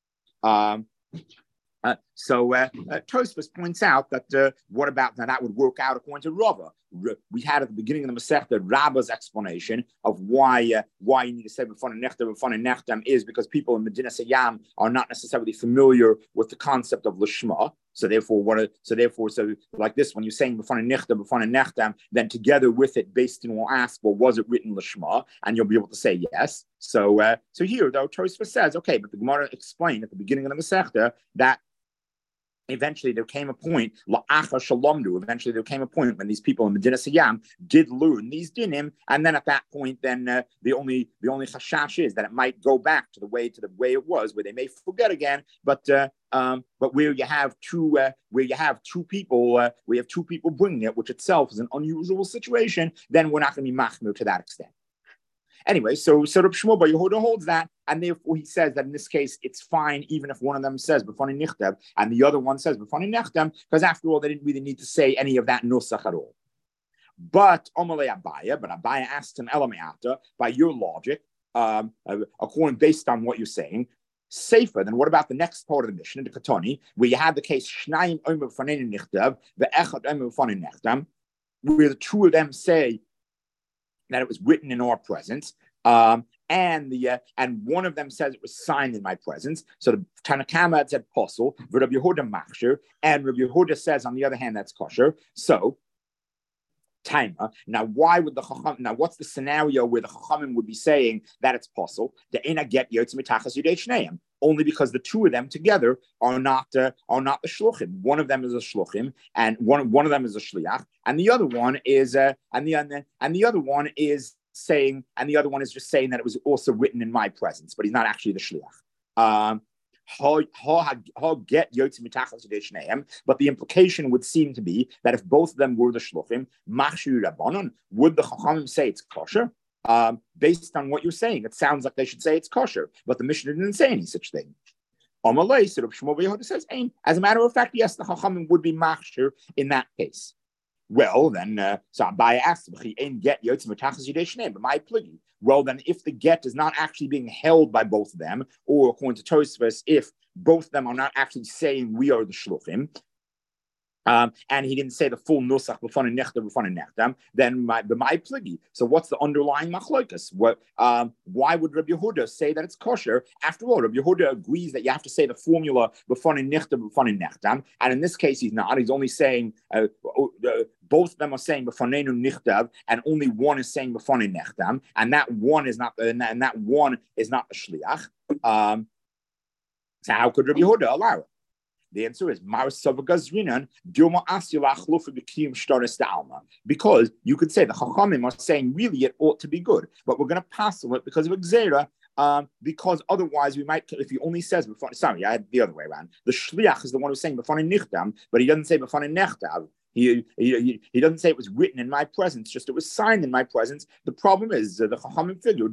Tosfos points out that what about that would work out according to Rava. We had at the beginning of the Masechta Rabba's explanation of why you need to say b'fanei nechtam is because people in Medina Sayyam are not necessarily familiar with the concept of lishma. So like this, when you're saying b'fanei nechtam, then together with it, Beis Din will ask, well, was it written lishma? And you'll be able to say yes. So here though, Tosfos says, okay, but the Gemara explained at the beginning of the Masechta that eventually there came a point, eventually there came a point when these people in Medina Sayyam did learn these dinim, and then at that point, then the only chashash is that it might go back to the way it was, where they may forget again. But where you have two people bringing it, which itself is an unusual situation, then we're not going to be machmir to that extent. Anyway, so Reb Shmuel Bar Yehuda holds that, and therefore he says that in this case it's fine even if one of them says b'fanei nichtav and the other one says b'fanei nechtam, because after all they didn't really need to say any of that nusach at all. But Abaya asked him Elameata, by your logic, according based on what you're saying, safer. Then what about the next part of the mission, the Katoni, where you had the case Shnayim omer b'fanei nichtav ve'echad omer b'fanei nechtam, where the two of them say that it was written in our presence, and one of them says it was signed in my presence. So the Tanakama had said posel, Rabbi Yehuda machshir, and Rabbi Yehuda says on the other hand that's kosher. So Taima. Now, why would the Chacham? Now, what's the scenario where the Chachamim would be saying that it's possible? The ena get yotz mitachas yudei shneim. Only because the two of them together are not the shluchim. One of them is a shluchim, and one of them is a shliach, and the other one is the other one is saying, and the other one is just saying that it was also written in my presence, but he's not actually the shliach. But the implication would seem to be that if both of them were the shluchim, machshir rabbanon, would the chachamim say it's kosher? Based on what you're saying, it sounds like they should say it's kosher, but the Mishnah didn't say any such thing. Amalei, so Reb Shmuel Bar Yehuda says, as a matter of fact, yes, the chachamim would be machshir in that case. Well, then, so Abaya asks, but my pligi. Well, then, if the get is not actually being held by both of them, or according to Tosfos, if both of them are not actually saying we are the shluchim, and he didn't say the full nusach b'fanei nechtam, then my pligi. So what's the underlying machlokas? Why would Rabbi Yehuda say that it's kosher? After all, Rabbi Yehuda agrees that you have to say the formula b'fanei nechtam, and in this case he's not. He's only saying both of them are saying b'faneinu nichtav, and only one is saying b'fanei nechtam, and that one is not the shliach. So how could Rabbi Yehuda allow it? The answer is because you could say the Chachamim are saying really it ought to be good, but we're going to pass on it because of Gzeira, because otherwise we might, if he only says sorry, I had the other way around. The Shliach is the one who's saying b'fanei nichtam, but he doesn't say b'fanei nechtav. He doesn't say it was written in my presence, just it was signed in my presence. The problem is the Chachamim figure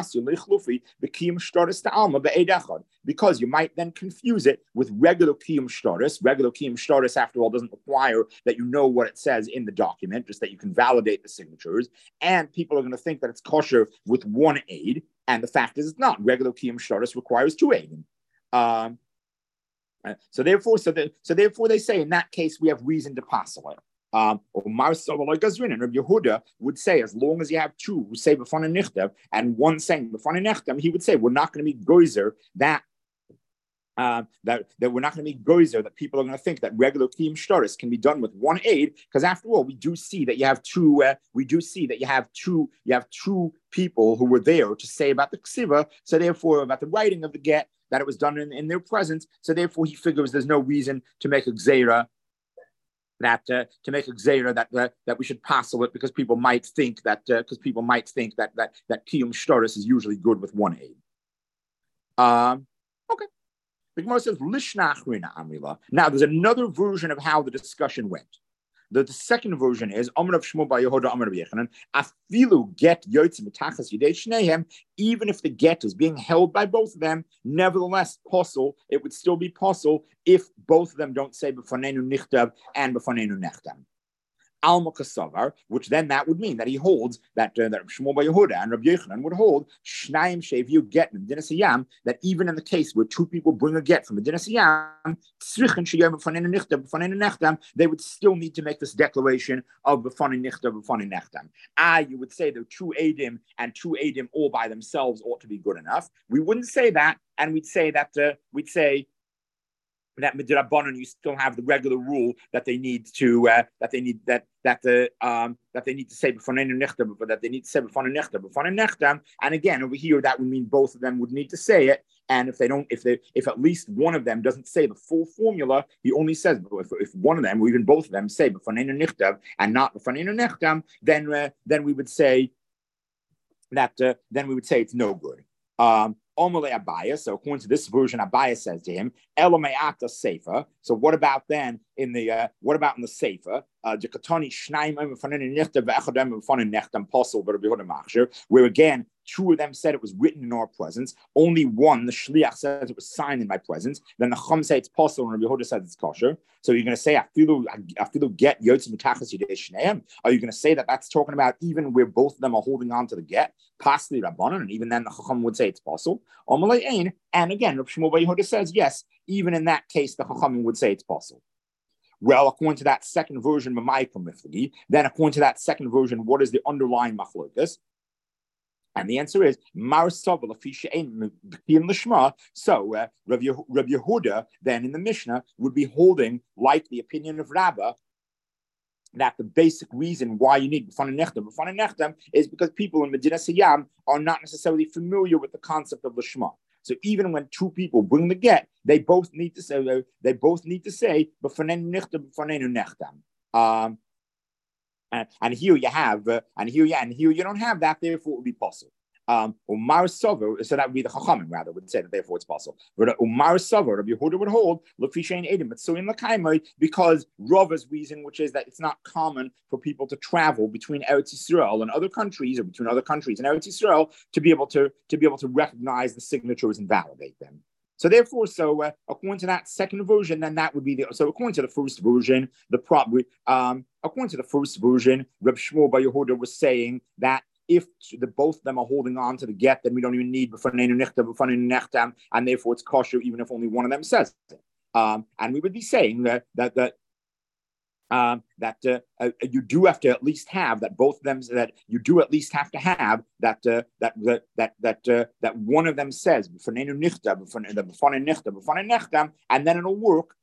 because you might then confuse it with regular kiyum shtaris. Regular kiyum shtaris, after all, doesn't require that you know what it says in the document, just that you can validate the signatures. And people are going to think that it's kosher with one aid, and the fact is it's not. Regular kiyum shtaris requires two aid. So therefore, they say in that case we have reason to passel it. Or Marsal like Gazrin and Rabbi Yehuda would say, as long as you have two who say b'fana nichtav and one saying b'fana nechtam, he would say we're not going to be goizer that that we're not going to be goizer that people are going to think that regular kiyum shtaris can be done with one aid, because after all, we do see that you have two. We do see that you have two people who were there to say about the ksiva. So therefore, about the writing of the get, that it was done in their presence. So therefore, he figures there's no reason to make a gzeira that that we should passel it, because people might think that that kiyum shtaris is usually good with one aid. Okay. The Gemara says, now, there's another version of how the discussion went. The second version is, even if the get is being held by both of them, nevertheless, possible, it would still be possible if both of them don't say b'fanenu nichtav and b'fanenu nechtam. Alma Kasavar, which then that would mean that he holds that Shmuel Bar Yehuda and Rabbi Yochanan would hold Shnaim Sheviu get Medina Siyam, that even in the case where two people bring a get from Medina Siyam, they would still need to make this declaration of B'fanei Nichtav, B'fanei Nechtam. You would say the two Adim and two Adim all by themselves ought to be good enough. We wouldn't say that, and we'd say that that midrabanan you still have the regular rule that they need to that they need to say b'fanenu nechtam, but that they need to say b'fanenu nechtam. And again, over here that would mean both of them would need to say it. And if at least one of them doesn't say the full formula, he only says if one of them or even both of them say b'fanenu nechtam and not b'fanenu nechtam, then we would say that it's no good. Abaya. So according to this version, Abaya says to him, Elomeata Sefer. So what about then in the Sefer? Where again, two of them said it was written in our presence. Only one, the Shliach, says it was signed in my presence. Then the Chum say it's possible, and Rabbi Yehuda says it's kosher. So you're going to say, Afilu get Yotz Mitachas Yidei Shneim? Are you going to say that that's talking about even where both of them are holding on to the get, possibly Rabbanan, and even then the Chacham would say it's possible? And again, Rabbi Shmuel Bar Yehuda says, yes, even in that case, the Chacham would say it's possible. Well, according to that second version, then according to that second version, what is the underlying machlokas? And the answer is Marsov Lishma. So Rabbi Yehuda then in the Mishnah would be holding like the opinion of Rabbah that the basic reason why you need b'fanei nechtam is because people in Medina Siyam are not necessarily familiar with the concept of Lishma. So even when two people bring the get, they both need to say b'fanei nechtam. And here you have, and here you don't have that. Therefore, it would be possible. Umar Sover, so that would be the Chachamim rather would say that therefore it's possible. But Umar Sover, Rabbi Yehuda would hold Lefishain Edim, but so in Lakaimai, because Rava's reason, which is that it's not common for people to travel between Eretz Yisrael and other countries, or between other countries and Eretz Yisrael, to be able to recognize the signatures and validate them. So therefore, according to that second version, then that would be according to the first version, according to the first version, Reb Shmuel Bar Yehuda was saying that if both of them are holding on to the get, then we don't even need b'fanenu nechtam, and therefore it's kosher even if only one of them says it. And we would be saying that you do have to at least have that both of them, that you do at least have to have that one of them says b'fanenu nechtam, and then it'll work.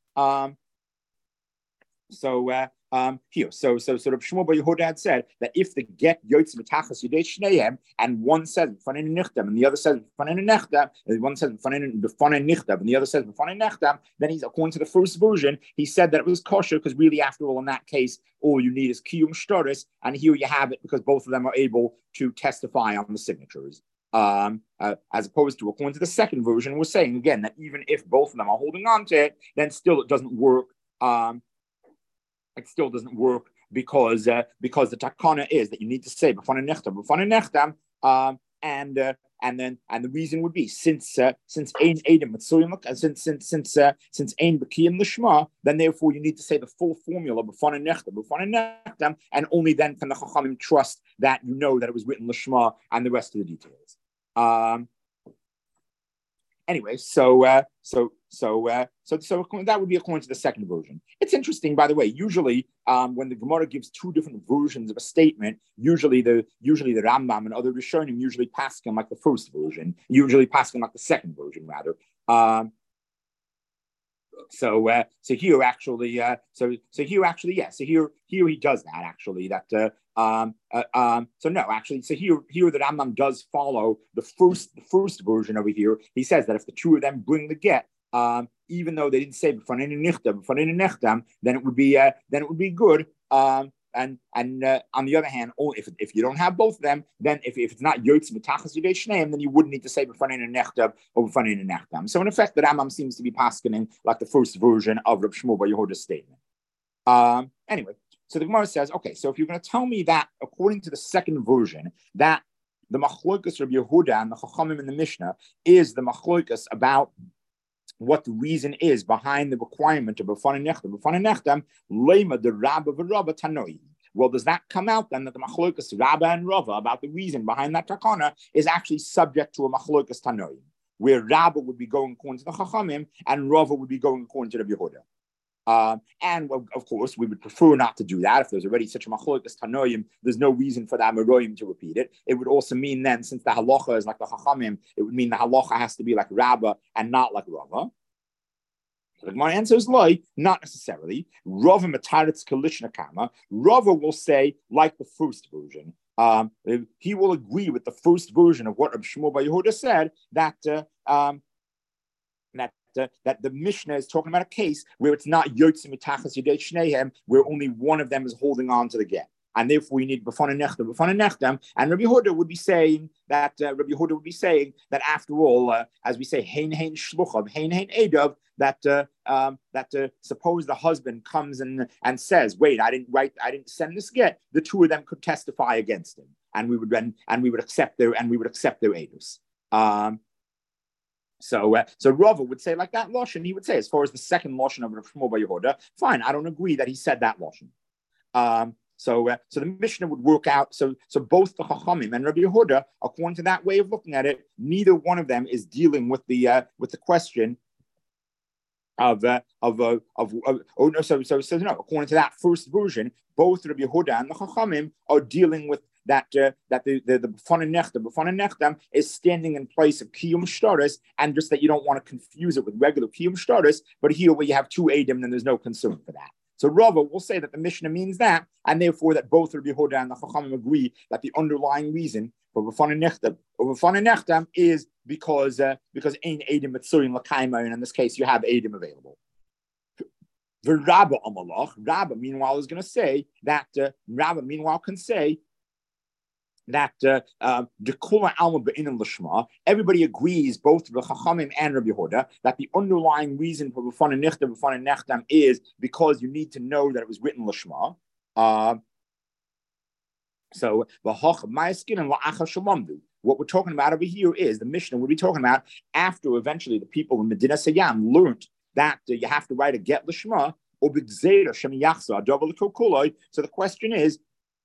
So Reb Shmuel Bar Yehuda had said that if the get Yotz Mitachas Yidei Shneim and one says b'fanei nichtam and the other says b'fanei nechtam, and one says b'fanei nichtam and the other says b'fanei nechtam, then he's, according to the first version, he said that it was kosher because really, after all, in that case, all you need is kiyum shtaris, and here you have it because both of them are able to testify on the signatures. As opposed to, according to the second version, we're saying again that even if both of them are holding on to it, then still it doesn't work. It still doesn't work because the takana is that you need to say b'fanei nechtam, and the reason would be since ein edim since ein b'kiyim l'shma, then therefore you need to say the full formula b'fanei nechtam, and only then can the chachamim trust that you know that it was written l'shma and the rest of the details. anyway, so that would be according to the second version. It's interesting, by the way. Usually, when the Gemara gives two different versions of a statement, usually the Rambam and other Rishonim usually pass them like the first version, usually pass them like the second version, rather. So here actually, yeah. So here he does that actually. So no, actually, so here the Rambam does follow the first version over here. He says that if the two of them bring the get, even though they didn't say b'faneinu nechtam, then it would be good. And on the other hand, if you don't have both of them, then if it's not yotz mitachas yidei shneim, then you wouldn't need to say b'faneinu nechtam or b'faneinu nechtam. So in effect, the Rambam seems to be paskening like the first version of Reb Shmuel bar Yehuda's statement. Anyway, so the Gemara says, okay, so if you're going to tell me that according to the second version, that the machlokas Reb Yehuda and the Chachamim in the Mishnah is the machlokas about what the reason is behind the requirement of b'faneinu nechtam, lema the Rabba v'Rava tanoi. Well, does that come out then that the machlokas Rabba and Rava about the reason behind that takana is actually subject to a machlokas tanoi, where Rabba would be going according to the Chachamim and Rava would be going according to Reb Yehuda. And of course, we would prefer not to do that. If there's already such a machlokas tanoim, there's no reason for the Amoraim to repeat it. It would also mean then, since the halacha is like the Chachamim, it would mean the halacha has to be like Rabba and not like Rava. So my answer is not necessarily. Rava mataritz kalishna kama. Rava will say like the first version. He will agree with the first version of what Reb Shmuel bar Yehuda said that the Mishnah is talking about a case where it's not yotze mitachas yidei shnehem, where only one of them is holding on to the get, and therefore we need b'faneinu nechtam. And Rabbi Yehuda would be saying that after all, as we say, hein shluchav, hein edav, that suppose the husband comes and says, wait, I didn't send this get. The two of them could testify against him, and we would accept their edus. So Rava would say like that lashon. He would say, as far as the second lashon of Rav Shmuel bar Yehuda, fine, I don't agree that he said that lashon. So the Mishnah would work out. So both the Chachamim and Rabbi Yehuda, according to that way of looking at it, neither one of them is dealing with the question of no. So no. According to that first version, both Rabbi Yehuda and the Chachamim are dealing with that the b'faneinu nechtam is standing in place of kiyum shtaris, and just that you don't want to confuse it with regular kiyum shtaris. But here, where you have two edim, then there's no concern for that. So Rava will say that the Mishnah means that, and therefore that both Rabbi Yehuda and the Chachamim agree that the underlying reason for b'faneinu nechtam is because ein edim mitzurim l'kaima, and in this case you have edim available. The Rabba meanwhile is going to say that Rabba meanwhile can say that everybody agrees, both the Chachamim and Rabbi Yehuda, that the underlying reason for b'faneinu nechtam is because you need to know that it was written l'shma. So what we're talking about over here is the Mishnah will be talking about after eventually the people in Medina Sayyam learned that you have to write a get l'shma or b'gzeira shem yachza double the. So the question is.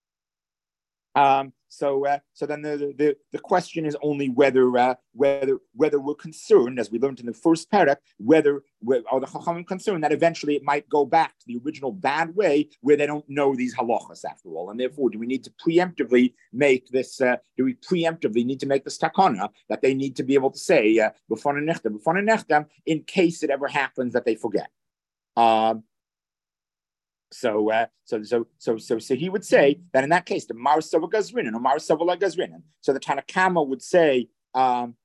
So then the question is only whether we're concerned, as we learned in the first parak, whether are the Chachamim concerned that eventually it might go back to the original bad way where they don't know these halachas after all, and therefore do we need to preemptively make this? Do we preemptively need to make this takana that they need to be able to say b'faneinu nechtam in case it ever happens that they forget? So he would say that in that case, the Marsava Gazrinan or Marsavala Gazrinan. So the Tanakama would say, the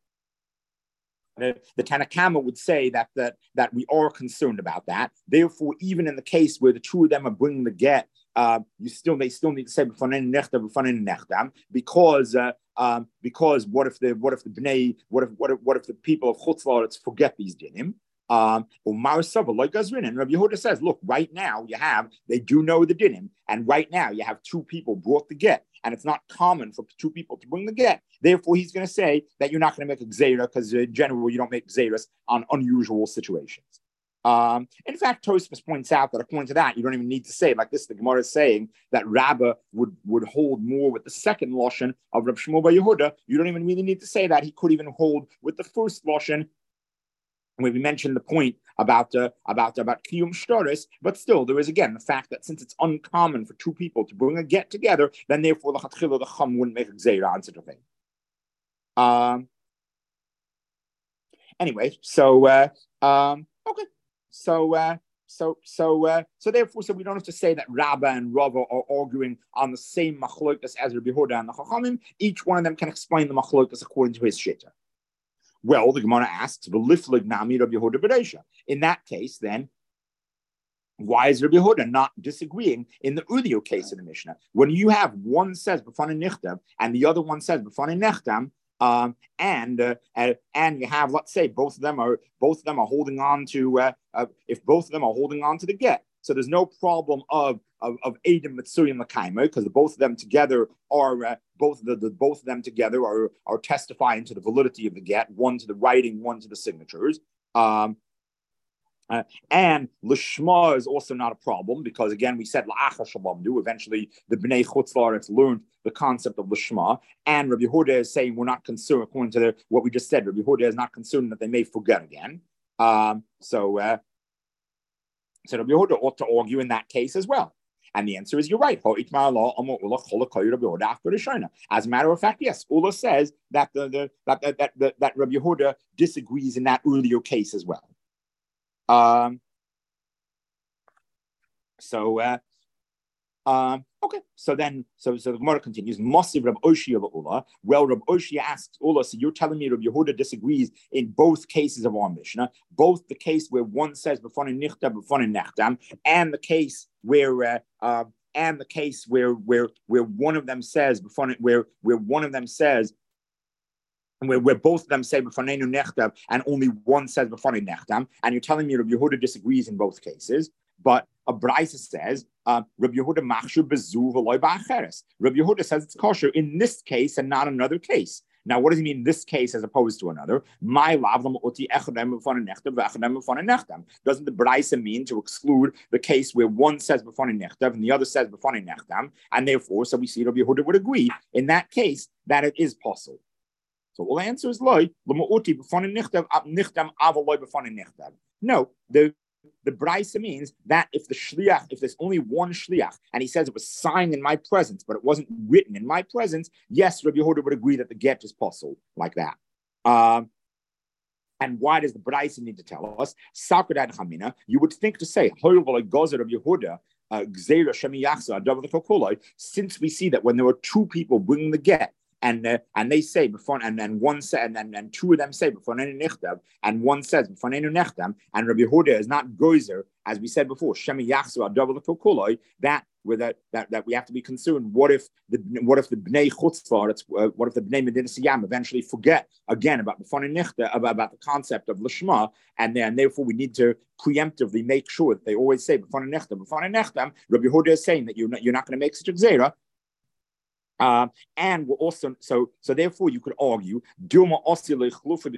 Tanakama would say that we are concerned about that. Therefore, even in the case where the two of them are bringing the get, they still need to say b'faneinu nechtam because what if the people of Chutz La'aretz forget these dinim? And Rabbi Yehuda says, look, right now they do know the dinim, and right now you have two people brought the get, and it's not common for two people to bring the get. Therefore, he's going to say that you're not going to make a gzeira because in general you don't make gzeiras on unusual situations. In fact, Tosfos points out that according to that, you don't even need to say like this. The Gemara is saying that Rabba would hold more with the second lashon of Reb Shmuel bar Yehuda. You don't even really need to say that. He could even hold with the first lashon when we mentioned the point about kiyum shtaris, but still there is again the fact that since it's uncommon for two people to bring a get together, then therefore the chum wouldn't make a gzeira on such a thing. Anyway, so okay, so therefore, we don't have to say that Rabba and Rava are arguing on the same machlokas as Rabbi Yehuda and the Chachamim. Each one of them can explain the machlokas according to his shita. Well, the Gemara asks, "V'liflig nami Rabbi Yehuda b'reisha." In that case, then, why is Rabbi Yehuda not disagreeing in the Udio case of the Mishnah? When you have one says b'fanei nichtav and the other one says b'fanei nechtam, and you have, let's say, both of them are holding on to if both of them are holding on to the get, so there's no problem of Eidim Mitzuyim L'Kaimer, because both of them together are both of them together are testifying to the validity of the get, one to the writing, one to the signatures. And Lishma is also not a problem, because again we said La'acha Shabamdu. Eventually, the Bnei Chutz La'aretz learned the concept of Lishma, and Rabbi Yehuda is saying we're not concerned, according to what we just said. Rabbi Yehuda is not concerned that they may forget again. So Rabbi Yehuda ought to argue in that case as well. And the answer is, you're right. As a matter of fact, yes, Ula says that that Rabbi Yehuda disagrees in that earlier case as well. Okay. So the Gemara continues. Masiv Rab Oshia Ula. Well, Rab Oshia asks Ula, so you're telling me Rab Yehuda disagrees in both cases of our Mishnah, both the case where one says b'fanei nichtav b'fanei nechtam, and the case where one of them says where one of them says. Where both of them say b'faneinu nechtav and only one says b'fanei nechtam, and you're telling me Rabbi Yehuda disagrees in both cases, but a Brisa says Rabbi Yehuda machshur bezu v'loy ba'acheres. Rabbi Yehuda says it's kosher in this case and not another case. Now, what does he mean this case as opposed to another? My lavlam oti echadem b'fanei nechtav v'echadem b'fanei nechtam. Doesn't the Brisa mean to exclude the case where one says b'fanei nechtav and the other says b'fanei nechtam, and therefore, so we see Rabbi Yehuda would agree in that case that it is possible. So the answer is loy. No, the Brisa means that if there's only one shliach, and he says it was signed in my presence, but it wasn't written in my presence, yes, Rabbi Yehuda would agree that the get is possible like that. And why does the Brisa need to tell us? You would think to say, since we see that when there were two people bringing the get, and they say before, and one said, and two of them say b'fanenu nichtav, and one says b'fanenu nechtam, and Rabbi Yehuda is not gozer, as we said before, shemi yachzu adav l'kokoloi, that we have to be concerned. What if the bnei chutzlar, what if the bnei medina siyam eventually forget again about b'fanenu nichtav, about the concept of lishma, and therefore we need to preemptively make sure that they always say b'fanenu nechtam. Rabbi Yehuda is saying that you're not going to make such a gzeira. And we're also so therefore you could argue maybe Rabbi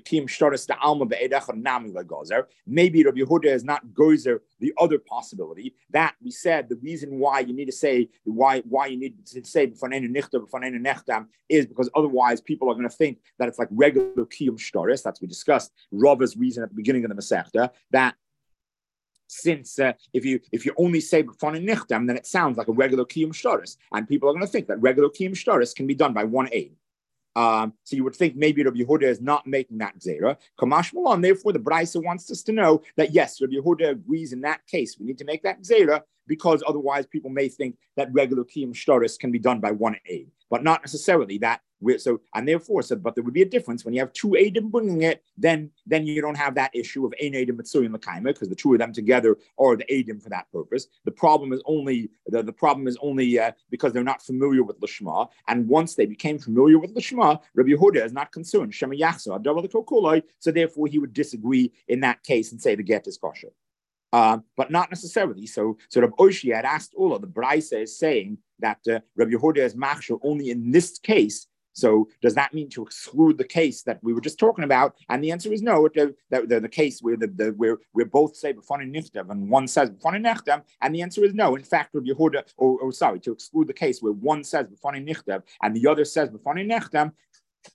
Yehuda is not gozer the other possibility that we said the reason why you need to say why you need to say b'fanenu nichtav b'fanenu nechtam is because otherwise people are going to think that it's like regular kiyum shtaris. That's we discussed Rava's reason at the beginning of the Masechta that since if you only say b'fanei nichtam, then it sounds like a regular kiyum shtaris, and people are going to think that regular kiyum shtaris can be done by one aid. So you would think maybe Rabbi Yehuda is not making that zera. Kamash Malon, therefore the Brisa wants us to know that yes, Rabbi Yehuda agrees in that case. We need to make that zera because otherwise people may think that regular kiyum shtaris can be done by one aid, but not necessarily that. And therefore, but there would be a difference when you have two Eidim bringing it. Then you don't have that issue of Ein Eidim Mitzuyim L'Kaimer because the two of them together are the Eidim for that purpose. The problem is only because they're not familiar with Lishma. And once they became familiar with Lishma, Rabbi Yehuda is not concerned. Shema Yachsa Adav L'Kokoloi. So therefore, he would disagree in that case and say the get is kosher. But not necessarily. So Rabbi Oshia had asked Ula. The Brisa is saying that Rabbi Yehuda is machshel only in this case. So does that mean to exclude the case that we were just talking about? And the answer is no. The case where where both say b'fanei nichtav and one says b'fanei nechtam, and the answer is no. In fact, Rabbi Yehuda, to exclude the case where one says b'fanei nichtav and the other says b'fanei nechtam,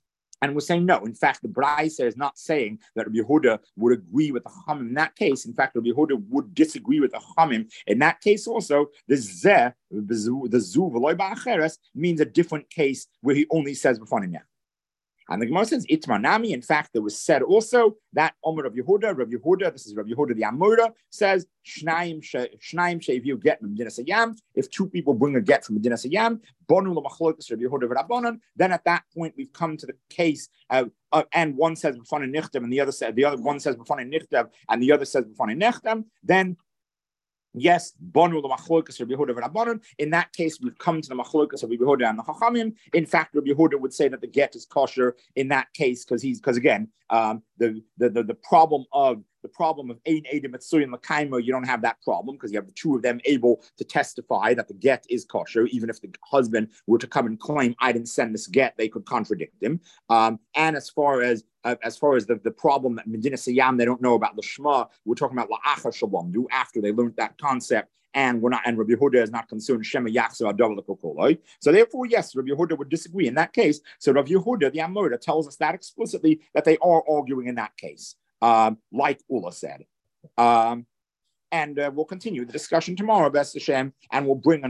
And we're saying no. In fact, the Braisa is not saying that Rabbi Yehuda would agree with the Chachamim in that case. In fact, Rabbi Yehuda would disagree with the Chachamim in that case also. The Zeh, the Zu v'loy ba'acheres means a different case where he only says b'fanei. And the Gemara says, Itmar Nami, in fact, there was said also that Omer of Yehuda, this is Rabbi Yehuda the Amora, says, Shnaim she'eviu get from Medinas Hayam, if two people bring a get from Medinas Hayam, Bonu l'machlokas Rabbi Yehuda v'Rabbanan, then at that point we've come to the case, and one says b'fanei nichtav, and the other one says b'fanei nichtav, and the other says b'fanei nechtam, then yes, bonu l'machlokas Rabbi Yehuda v'Rabbanan. In that case, we've come to the machlokas of Rabbi Yehuda and the Chachamim. In fact, Rabbi Yehuda would say that the get is kosher in that case because again, the problem of Ein Edim Etzuyin L'Kaima, you don't have that problem because you have the two of them able to testify that the get is kosher. Even if the husband were to come and claim, I didn't send this get, they could contradict him. And as far as the problem that Medinas Hayam, they don't know about the Shema, we're talking about La'achar Shalom, after they learned that concept. And Rabbi Yehuda is not concerned. Shema Yachzer Adav L'Kokoloi. So therefore, yes, Rabbi Yehuda would disagree in that case. So Rabbi Yehuda, the Amora, tells us that explicitly that they are arguing in that case, like Ula said. And we'll continue the discussion tomorrow, B'ez Hashem, and we'll bring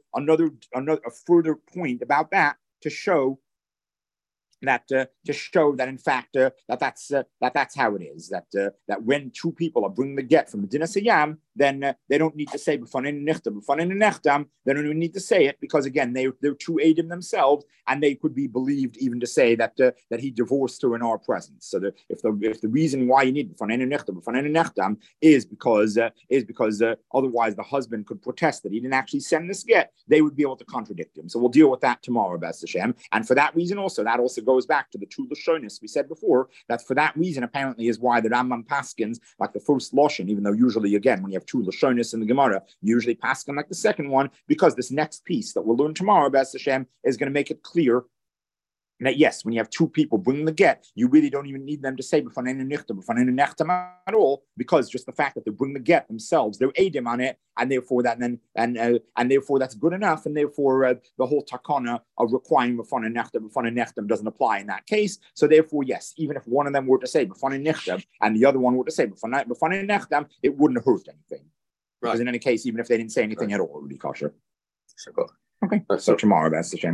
a further point about that to show that in fact that's how it is, that when two people are bringing the get from Medinas Hayam, then they don't need to say b'fanei nechtam. They don't even need to say it because again they're two Eidim themselves, and they could be believed even to say that he divorced her in our presence. So if the reason why you need b'fanei nechtam is because otherwise the husband could protest that he didn't actually send this get, they would be able to contradict him. So we'll deal with that tomorrow, B'ez Hashem. And for that reason also, that also goes back to the two Lashonis we said before, that for that reason apparently is why the Rambam paskins like the first Lashon, even though usually again when you have two Lashonis in the Gemara, usually paskin like the second one, because this next piece that we'll learn tomorrow, B'ez Hashem, is going to make it clear that yes, when you have two people bringing the get, you really don't even need them to say b'fanei nechtam at all, because just the fact that they bring the get themselves, they're Eidim on it, and therefore therefore that's good enough, and therefore the whole takana of requiring b'fanei nechtam doesn't apply in that case. So therefore, yes, even if one of them were to say b'fanei nechtam and the other one were to say b'fanei nechtam, it wouldn't hurt anything. Right. Because in any case, even if they didn't say anything at all, it would be kosher. Sure. Okay, so tomorrow, B'ez Hashem.